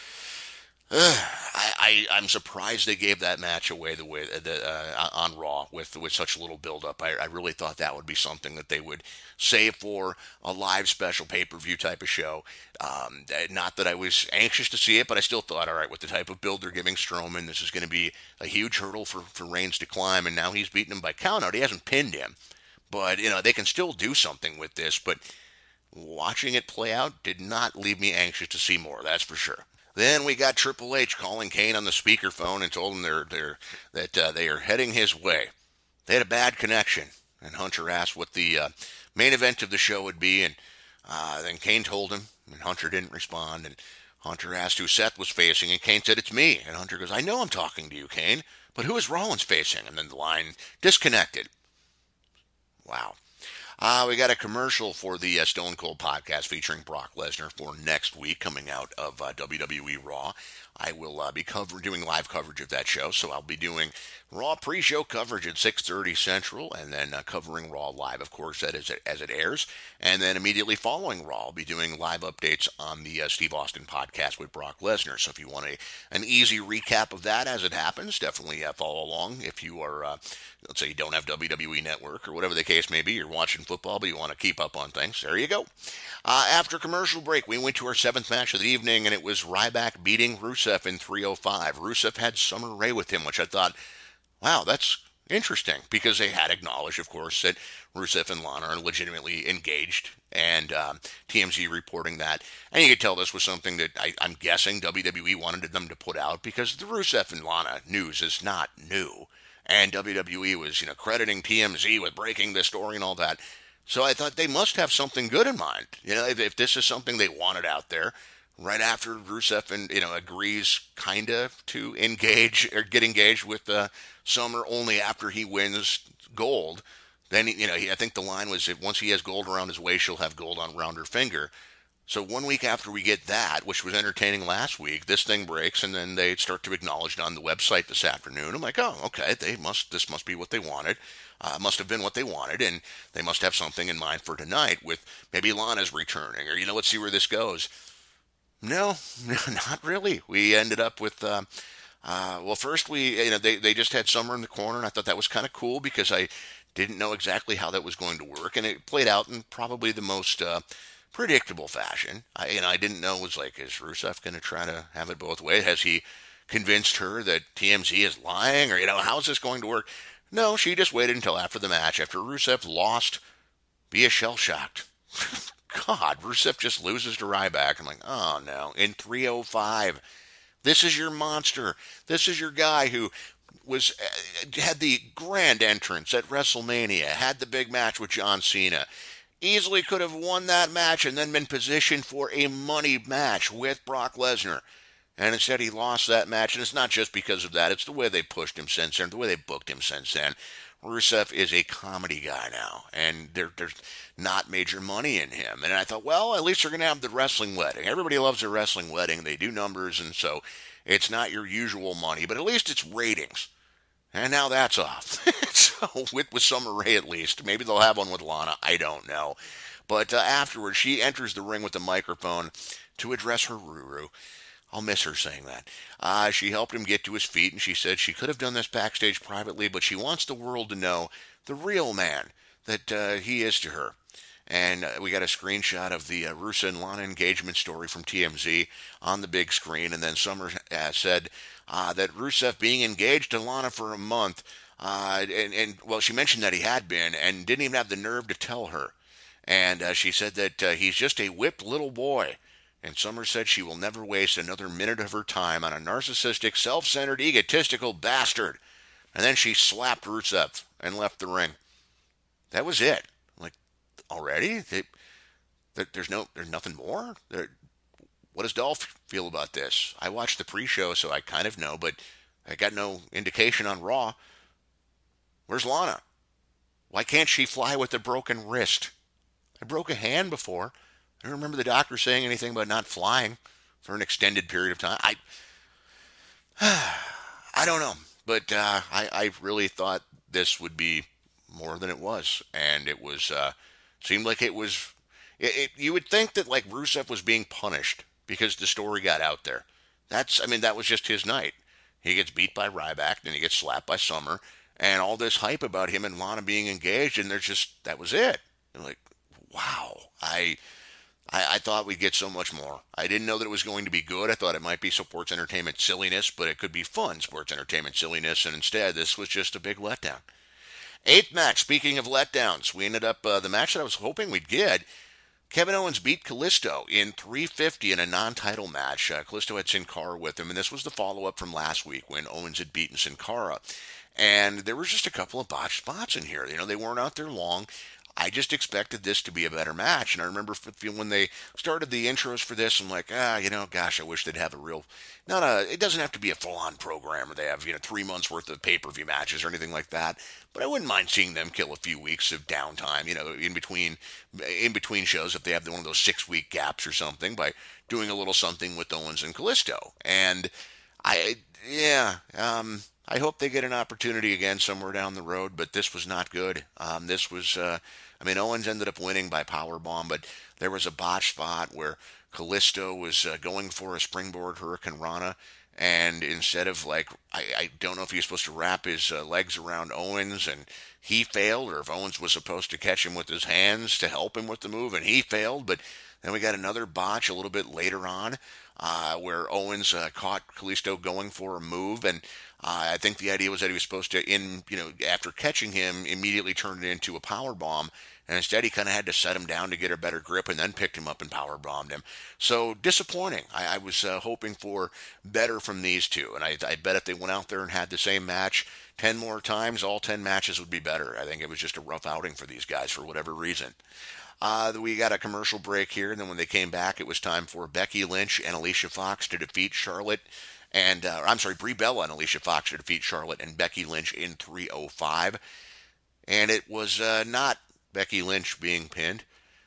uh, I, I, I'm surprised they gave that match away the way the, uh, on Raw with with such little build-up. I, I really thought that would be something that they would save for a live special pay-per-view type of show. Um, not that I was anxious to see it, but I still thought, all right, with the type of build they're giving Strowman, this is going to be a huge hurdle for, for Reigns to climb, and now he's beaten him by countout. He hasn't pinned him, but, you know, they can still do something with this, but watching it play out did not leave me anxious to see more, that's for sure. Then we got Triple H calling Kane on the speakerphone and told him they're, they're, that uh, they are heading his way. They had a bad connection, and Hunter asked what the uh, main event of the show would be, and uh, then Kane told him, and Hunter didn't respond, and Hunter asked who Seth was facing, and Kane said, it's me. And Hunter goes, I know I'm talking to you, Kane, but who is Rollins facing? And then the line disconnected. Wow. Uh, we got a commercial for the uh, Stone Cold podcast featuring Brock Lesnar for next week coming out of uh, W W E Raw. I will uh, be cover- doing live coverage of that show, so I'll be doing Raw pre-show coverage at six thirty Central, and then uh, covering Raw live, of course, as it, as it airs. And then immediately following Raw, I'll be doing live updates on the uh, Steve Austin podcast with Brock Lesnar. So if you want a an easy recap of that as it happens, definitely uh, follow along. If you are, uh, let's say you don't have W W E Network or whatever the case may be, you're watching football, but you want to keep up on things, there you go. Uh, after commercial break, we went to our seventh match of the evening, and it was Ryback beating Rusev in three oh five. Rusev had Summer Rae with him, which I thought, wow, that's interesting, because they had acknowledged, of course, that Rusev and Lana are legitimately engaged, and um, T M Z reporting that. And you could tell this was something that I, I'm guessing W W E wanted them to put out, because the Rusev and Lana news is not new. And W W E was, you know, crediting T M Z with breaking this story and all that. So I thought they must have something good in mind. You know, if, if this is something they wanted out there, right after Rusev and, you know, agrees kind of to engage or get engaged with uh, Summer only after he wins gold, then, you know, he, I think the line was, if once he has gold around his waist, she'll have gold on around her finger. So one week after we get that, which was entertaining last week, this thing breaks, and then they start to acknowledge it on the website this afternoon. I'm like, oh, okay, they must. This must be what they wanted. Uh, must have been what they wanted, and they must have something in mind for tonight with maybe Lana's returning, or, you know, let's see where this goes. No, not really. We ended up with, uh, uh, well, first we, you know, they, they just had Summer in the corner, and I thought that was kind of cool, because I didn't know exactly how that was going to work, and it played out in probably the most uh, predictable fashion. I, you know, I didn't know, was like, is Rusev going to try to have it both ways? Has he convinced her that T M Z is lying, or, you know, how's this going to work? No, she just waited until after the match, after Rusev lost, via shell-shocked. God, Rusev just loses to Ryback. I'm like, oh no, in three oh five. This is your monster. This is your guy who was uh, had the grand entrance at WrestleMania, had the big match with John Cena. Easily could have won that match and then been positioned for a money match with Brock Lesnar. And instead he lost that match, and it's not just because of that. It's the way they pushed him since then, the way they booked him since then. Rusev is a comedy guy now, and there, there's not major money in him. And I thought, well, at least they're going to have the wrestling wedding. Everybody loves a wrestling wedding. They do numbers, and so it's not your usual money, but at least it's ratings. And now that's off. So with, with Summer Rae at least. Maybe they'll have one with Lana. I don't know. But uh, afterwards, she enters the ring with the microphone to address her Ruru. I'll miss her saying that. Uh, she helped him get to his feet, and she said she could have done this backstage privately, but she wants the world to know the real man that uh, he is to her. And uh, we got a screenshot of the uh, Rusev and Lana engagement story from T M Z on the big screen, and then Summer uh, said uh, that Rusev being engaged to Lana for a month, uh, and, and, well, she mentioned that he had been, and didn't even have the nerve to tell her. And uh, she said that uh, he's just a whipped little boy. And Summer said she will never waste another minute of her time on a narcissistic, self-centered, egotistical bastard. And then she slapped Rusev and left the ring. That was it. I'm like, already? They, there's no, there's nothing more. There, what does Dolph feel about this? I watched the pre-show, so I kind of know, but I got no indication on Raw. Where's Lana? Why can't she fly with a broken wrist? I broke a hand before. I don't remember the doctor saying anything about not flying for an extended period of time. I, I don't know, but uh, I, I really thought this would be more than it was, and it was uh, seemed like it was. It, it, you would think that like Rusev was being punished because the story got out there. That's, I mean, that was just his night. He gets beat by Ryback, then he gets slapped by Summer, and all this hype about him and Lana being engaged, and they're just, that was it. And like, wow, I, I, I thought we'd get so much more. I didn't know that it was going to be good. I thought it might be sports entertainment silliness, but it could be fun sports entertainment silliness, and instead, this was just a big letdown. Eighth match, speaking of letdowns, we ended up, uh, the match that I was hoping we'd get, Kevin Owens beat Kalisto in three fifty in a non-title match. Uh, Kalisto had Sin Cara with him, and this was the follow-up from last week when Owens had beaten Sin Cara. And there was just a couple of botched spots in here. You know, they weren't out there long. I just expected this to be a better match. And I remember when they started the intros for this, I'm like, ah, you know, gosh, I wish they'd have a real, not a, it doesn't have to be a full-on program where they have, you know, three months worth of pay-per-view matches or anything like that. But I wouldn't mind seeing them kill a few weeks of downtime, you know, in between, in between shows if they have one of those six-week gaps or something by doing a little something with Owens and Kalisto. And I, yeah, um, I hope they get an opportunity again somewhere down the road, but this was not good. Um, this was, uh, I mean, Owens ended up winning by powerbomb, but there was a botch spot where Kalisto was uh, going for a springboard Hurricane Rana, and instead of like, I, I don't know if he was supposed to wrap his uh, legs around Owens and he failed, or if Owens was supposed to catch him with his hands to help him with the move and he failed, but then we got another botch a little bit later on uh, where Owens uh, caught Kalisto going for a move, and uh, I think the idea was that he was supposed to, in you know, after catching him, immediately turn it into a power bomb, and instead he kind of had to set him down to get a better grip, and then picked him up and power bombed him. So disappointing. I, I was uh, hoping for better from these two, and I, I bet if they went out there and had the same match ten more times, all ten matches would be better. I think it was just a rough outing for these guys for whatever reason. Uh, we got a commercial break here, and then when they came back, it was time for Becky Lynch and Alicia Fox to defeat Charlotte, and uh, I'm sorry, Brie Bella and Alicia Fox to defeat Charlotte and Becky Lynch in three oh five. And it was uh, not Becky Lynch being pinned.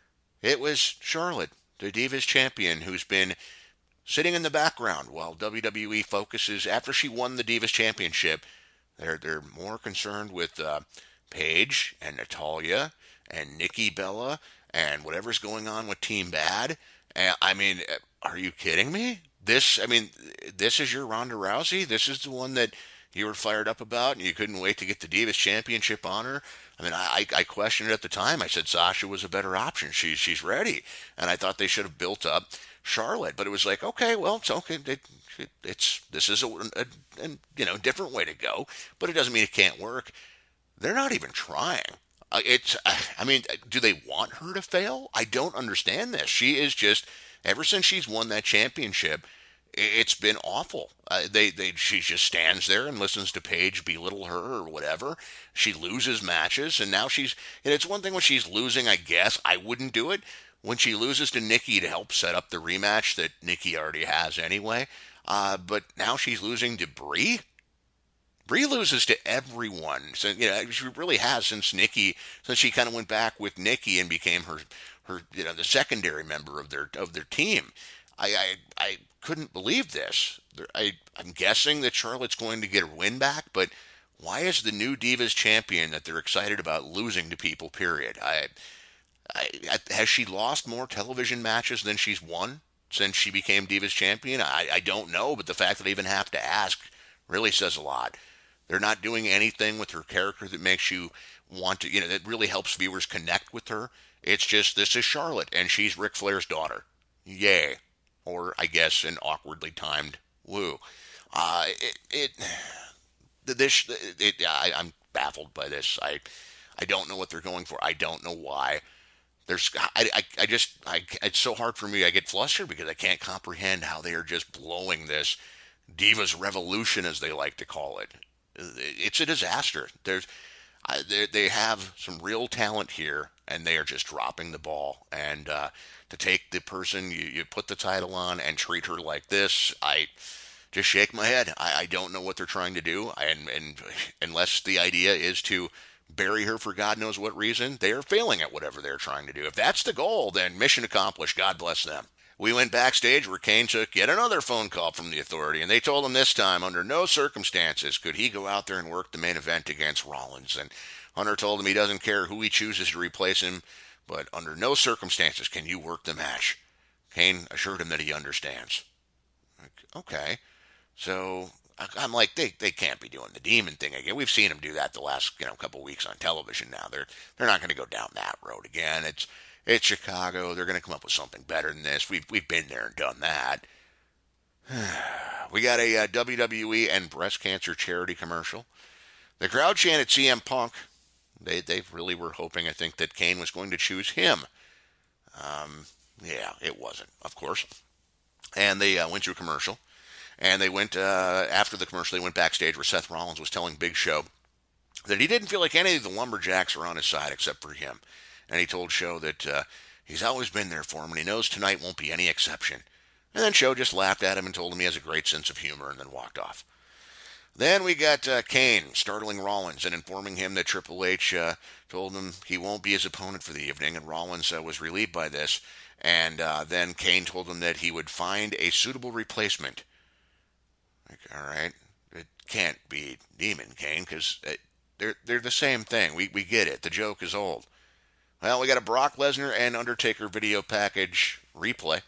It was Charlotte, the Divas champion, who's been sitting in the background while W W E focuses, after she won the Divas championship, they're, they're more concerned with uh, Paige and Natalya and Nikki Bella and whatever's going on with Team Bad. And, I mean, are you kidding me? This, I mean, this is your Ronda Rousey? This is the one that you were fired up about and you couldn't wait to get the Divas Championship on her? I mean, I, I questioned it at the time. I said Sasha was a better option. She's she's ready. And I thought they should have built up Charlotte. But it was like, okay, well, it's okay. It, it, it's This is a, a, a you know different way to go. But it doesn't mean it can't work. They're not even trying. Uh, it's, uh, I mean, do they want her to fail? I don't understand this. She is just, ever since she's won that championship, it's been awful. Uh, they, they, she just stands there and listens to Paige belittle her or whatever. She loses matches, and now she's, and it's one thing when she's losing, I guess, I wouldn't do it. When she loses to Nikki to help set up the rematch that Nikki already has anyway, uh, but now she's losing to Brie? Brie loses to everyone. So, you know, she really has since Nikki, since she kind of went back with Nikki and became her, her, you know, the secondary member of their of their team. I I, I couldn't believe this. I I'm guessing that Charlotte's going to get her win back, but why is the new Divas champion that they're excited about losing to people? Period. I, I, I has she lost more television matches than she's won since she became Divas champion? I I don't know, but the fact that I even have to ask really says a lot. They're not doing anything with her character that makes you want to, you know, that really helps viewers connect with her. It's just, this is Charlotte, and she's Ric Flair's daughter. Yay. Or, I guess, an awkwardly timed woo. Uh, it, it, this, it, I, I'm baffled by this. I, I don't know what they're going for. I don't know why. There's, I, I, I just, I, it's so hard for me. I get flustered because I can't comprehend how they are just blowing this Divas Revolution, as they like to call it. It's a disaster. There's, I, they, they have some real talent here, and they are just dropping the ball. And uh, to take the person you, you put the title on and treat her like this, I just shake my head. I, I don't know what they're trying to do, and, and unless the idea is to bury her for God knows what reason, they are failing at whatever they're trying to do. If that's the goal, then mission accomplished. God bless them. We went backstage where Kane took yet another phone call from the Authority, and they told him this time under no circumstances could he go out there and work the main event against Rollins. And Hunter told him he doesn't care who he chooses to replace him, but under no circumstances can you work the match. Kane assured him that he understands. Okay. So I'm like, they, they can't be doing the demon thing again. We've seen them do that the last you know couple weeks on television. Now they're they're not going to go down that road again. It's it's Chicago. They're going to come up with something better than this. We've we've been there and done that. We got a uh, W W E and breast cancer charity commercial. The crowd chanted C M Punk. They they really were hoping, I think, that Kane was going to choose him. Um, yeah, it wasn't, of course. And they uh, went to a commercial. And they went, uh, after the commercial, they went backstage where Seth Rollins was telling Big Show that he didn't feel like any of the Lumberjacks are on his side except for him. And he told Show that uh, he's always been there for him, and he knows tonight won't be any exception. And then Show just laughed at him and told him he has a great sense of humor and then walked off. Then we got uh, Kane startling Rollins and informing him that Triple H uh, told him he won't be his opponent for the evening, and Rollins uh, was relieved by this. And uh, then Kane told him that he would find a suitable replacement. Like, all right, it can't be Demon Kane because they're they're the same thing. We we get it. The joke is old. Well, we got a Brock Lesnar and Undertaker video package replay.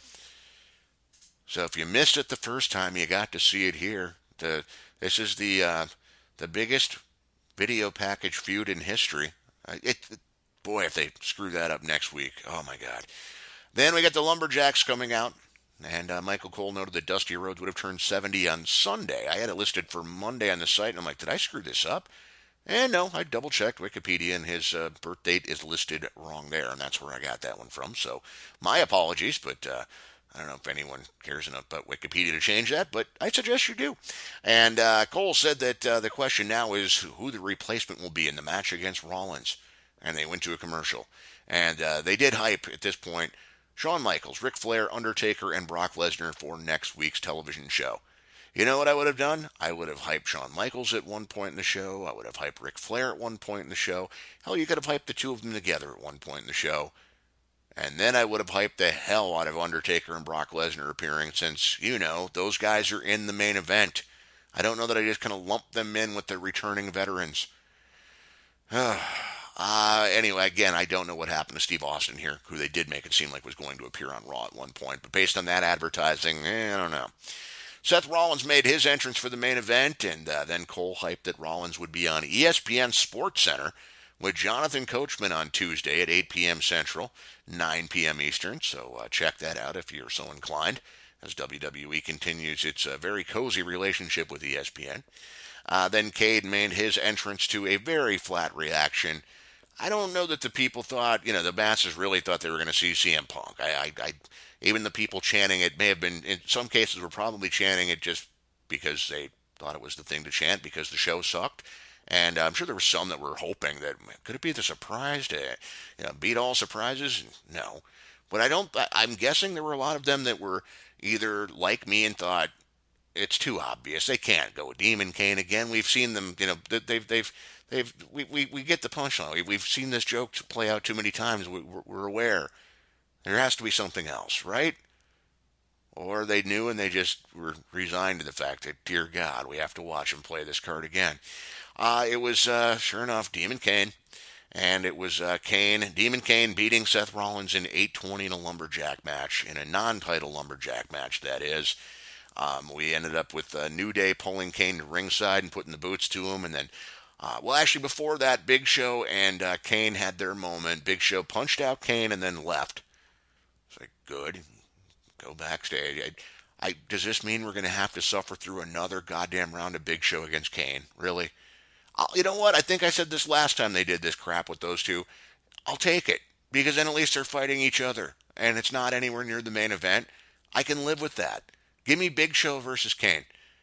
So if you missed it the first time, you got to see it here. The this is the uh, the biggest video package feud in history. Uh, it, it boy, if they screw that up next week, oh my God. Then we got the Lumberjacks coming out. And uh, Michael Cole noted that Dusty Rhodes would have turned seventy on Sunday. I had it listed for Monday on the site, and I'm like, did I screw this up? And no, I double-checked Wikipedia, and his uh, birth date is listed wrong there, and that's where I got that one from. So my apologies, but uh, I don't know if anyone cares enough about Wikipedia to change that, but I suggest you do. And uh, Cole said that uh, the question now is who the replacement will be in the match against Rollins. And they went to a commercial. And uh, they did hype at this point Shawn Michaels, Ric Flair, Undertaker, and Brock Lesnar for next week's television show. You know what I would have done? I would have hyped Shawn Michaels at one point in the show. I would have hyped Ric Flair at one point in the show. Hell, you could have hyped the two of them together at one point in the show. And then I would have hyped the hell out of Undertaker and Brock Lesnar appearing since, you know, those guys are in the main event. I don't know that I just kind of lumped them in with the returning veterans. Uh, anyway, again, I don't know what happened to Steve Austin here, who they did make it seem like was going to appear on Raw at one point. But based on that advertising, eh, I don't know. Seth Rollins made his entrance for the main event, and uh, then Cole hyped that Rollins would be on E S P N Sports Center with Jonathan Coachman on Tuesday at eight p.m. Central, nine p.m. Eastern. So uh, check that out if you're so inclined, as W W E continues its uh, very cozy relationship with E S P N. Uh, then Cade made his entrance to a very flat reaction. I don't know that the people thought, you know, the masses really thought they were going to see C M Punk. I, I, I, even the people chanting it may have been, in some cases, were probably chanting it just because they thought it was the thing to chant because the show sucked. And I'm sure there were some that were hoping that, could it be the surprise to, you know, beat all surprises? No. But I don't, I'm guessing there were a lot of them that were either like me and thought, it's too obvious. They can't go with Demon Kane again. We've seen them, you know, they've, they've, they've, we, we, we get the punchline. We've seen this joke play out too many times. We, we're, we're aware. There has to be something else, right? Or they knew and they just were resigned to the fact that, dear God, we have to watch him play this card again. Uh, it was, uh, sure enough, Demon Kane. And it was uh, Kane, Demon Kane beating Seth Rollins in eight twenty in a lumberjack match, in a non-title lumberjack match, that is. Um, we ended up with uh, New Day pulling Kane to ringside and putting the boots to him. And then, uh, well, actually, before that, Big Show and uh, Kane had their moment. Big Show punched out Kane and then left. It's like, good. Go backstage. I, I, does this mean we're going to have to suffer through another goddamn round of Big Show against Kane? Really? I'll, you know what? I think I said this last time they did this crap with those two. I'll take it. because then at least they're fighting each other, and it's not anywhere near the main event. I can live with that. Give me Big Show versus Kane.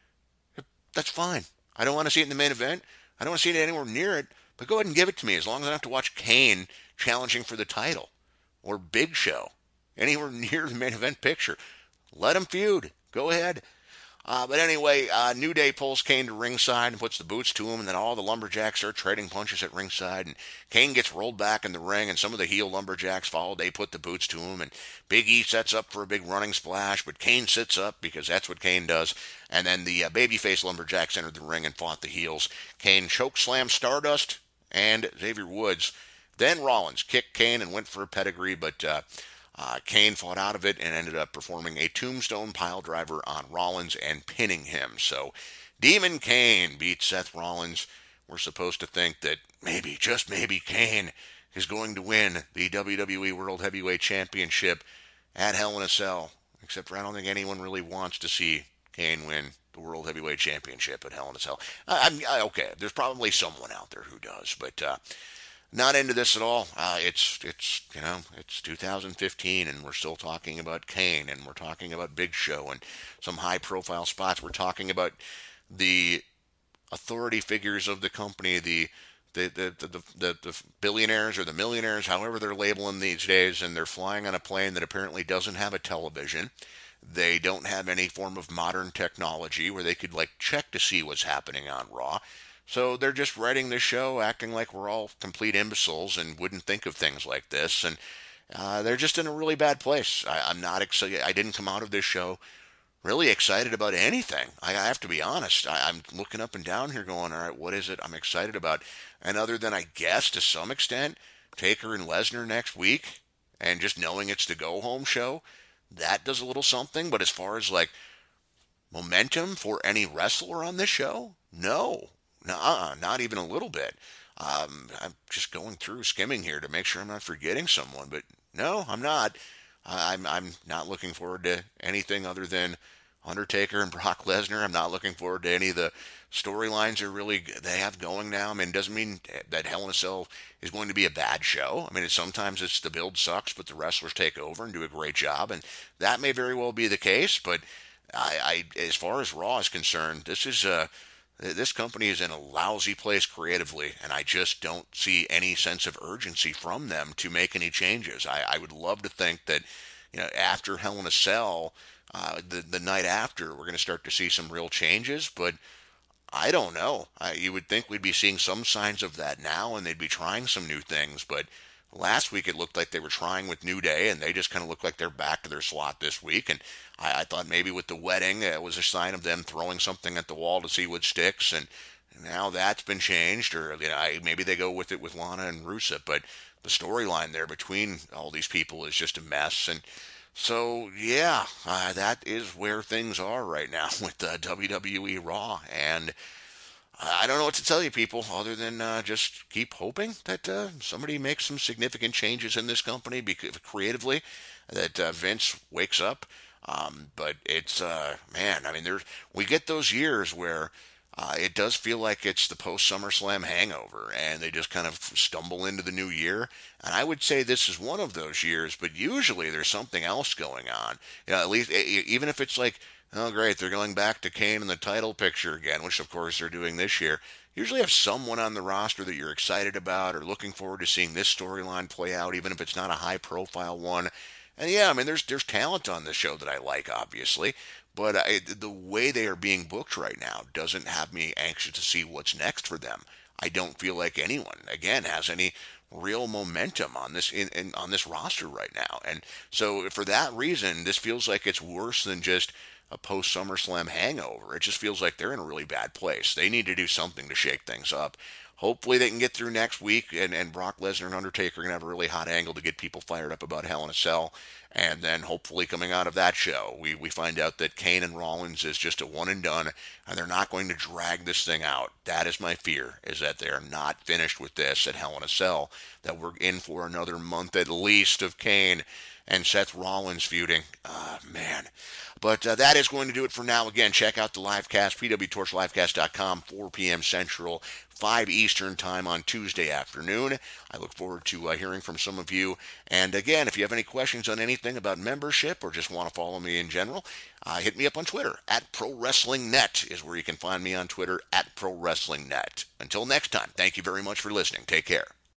That's fine. I don't want to see it in the main event. I don't want to see it anywhere near it. But go ahead and give it to me as long as I don't have to watch Kane challenging for the title or Big Show anywhere near the main event picture. Let them feud. Go ahead. Uh, but anyway, uh, New Day pulls Kane to ringside and puts the boots to him, and then all the lumberjacks start trading punches at ringside, and Kane gets rolled back in the ring, and some of the heel lumberjacks follow. They put the boots to him, and Big E sets up for a big running splash, but Kane sits up because that's what Kane does, and then the uh, babyface lumberjacks entered the ring and fought the heels. Kane choke slam Stardust and Xavier Woods. Then Rollins kicked Kane and went for a pedigree, but uh, Uh, Kane fought out of it and ended up performing a tombstone pile driver on Rollins and pinning him. So Demon Kane beat Seth Rollins. We're supposed to think that maybe, just maybe, Kane is going to win the W W E World Heavyweight Championship at Hell in a Cell. Except for I don't think anyone really wants to see Kane win the World Heavyweight Championship at Hell in a Cell. I, I'm I, okay. There's probably someone out there who does, but uh, not into this at all. Uh, it's it's you know it's two thousand fifteen and we're still talking about Kane and we're talking about Big Show and some high profile spots. We're talking about the authority figures of the company, the the the the, the, the billionaires or the millionaires, however they're labeling these days, and they're flying on a plane that apparently doesn't have a television. They don't have any form of modern technology where they could like check to see what's happening on Raw. So they're just writing this show, acting like we're all complete imbeciles and wouldn't think of things like this. And uh, they're just in a really bad place. I, I'm not excited. I didn't come out of this show really excited about anything. I, I have to be honest. I, I'm looking up and down here going, all right, what is it I'm excited about? And other than, I guess, to some extent, Taker and Lesnar next week, and just knowing it's the go-home show, that does a little something. But as far as, like, momentum for any wrestler on this show, no. Nuh-uh, not even a little bit. Um, I'm just going through, skimming here to make sure I'm not forgetting someone, but no, I'm not. I'm I'm not looking forward to anything other than Undertaker and Brock Lesnar. I'm not looking forward to any of the storylines are really they have going now. I mean, it doesn't mean that Hell in a Cell is going to be a bad show. I mean, it's, sometimes it's the build sucks, but the wrestlers take over and do a great job, and that may very well be the case. But I, I as far as Raw is concerned, this is a this company is in a lousy place creatively, and I just don't see any sense of urgency from them to make any changes. I, I would love to think that, you know, after Hell in a Cell, uh, the the night after, we're going to start to see some real changes, but I don't know. I, you would think we'd be seeing some signs of that now, and they'd be trying some new things, but last week it looked like they were trying with New Day, and they just kind of look like they're back to their slot this week. And I, I thought maybe with the wedding, it was a sign of them throwing something at the wall to see what sticks. And now that's been changed, or you know, maybe they go with it with Lana and Rusev. But the storyline there between all these people is just a mess. And so, yeah, uh, that is where things are right now with uh, W W E Raw. And I don't know what to tell you, people, other than uh, just keep hoping that uh, somebody makes some significant changes in this company because creatively, that uh, Vince wakes up. Um, but it's uh, man, I mean, there's we get those years where uh, it does feel like it's the post SummerSlam hangover, and they just kind of stumble into the new year. And I would say this is one of those years, but usually there's something else going on. You know, at least even if it's like, oh, great, they're going back to Kane in the title picture again, which of course they're doing this year. You usually have someone on the roster that you're excited about or looking forward to seeing this storyline play out, even if it's not a high-profile one. And yeah, I mean, there's there's talent on this show that I like, obviously, but I, the way they are being booked right now doesn't have me anxious to see what's next for them. I don't feel like anyone, again, has any real momentum on this in, in on this roster right now, and so for that reason, this feels like it's worse than just a post SummerSlam hangover. It just feels like they're in a really bad place. They need to do something to shake things up. Hopefully they can get through next week, and, and Brock Lesnar and Undertaker are going to have a really hot angle to get people fired up about Hell in a Cell. And then hopefully coming out of that show, we, we find out that Kane and Rollins is just a one and done, and they're not going to drag this thing out. That is my fear, is that they're not finished with this at Hell in a Cell, that we're in for another month at least of Kane and Seth Rollins feuding. Ah, man. But uh, that is going to do it for now. Again, check out the livecast, p w torch livecast dot com, four p.m. Central, five Eastern time on Tuesday afternoon. I look forward to uh, hearing from some of you. And again, if you have any questions on anything about membership or just want to follow me in general, uh, hit me up on Twitter. At Pro Wrestling Net is where you can find me on Twitter, at Pro Wrestling Net. Until next time, thank you very much for listening. Take care.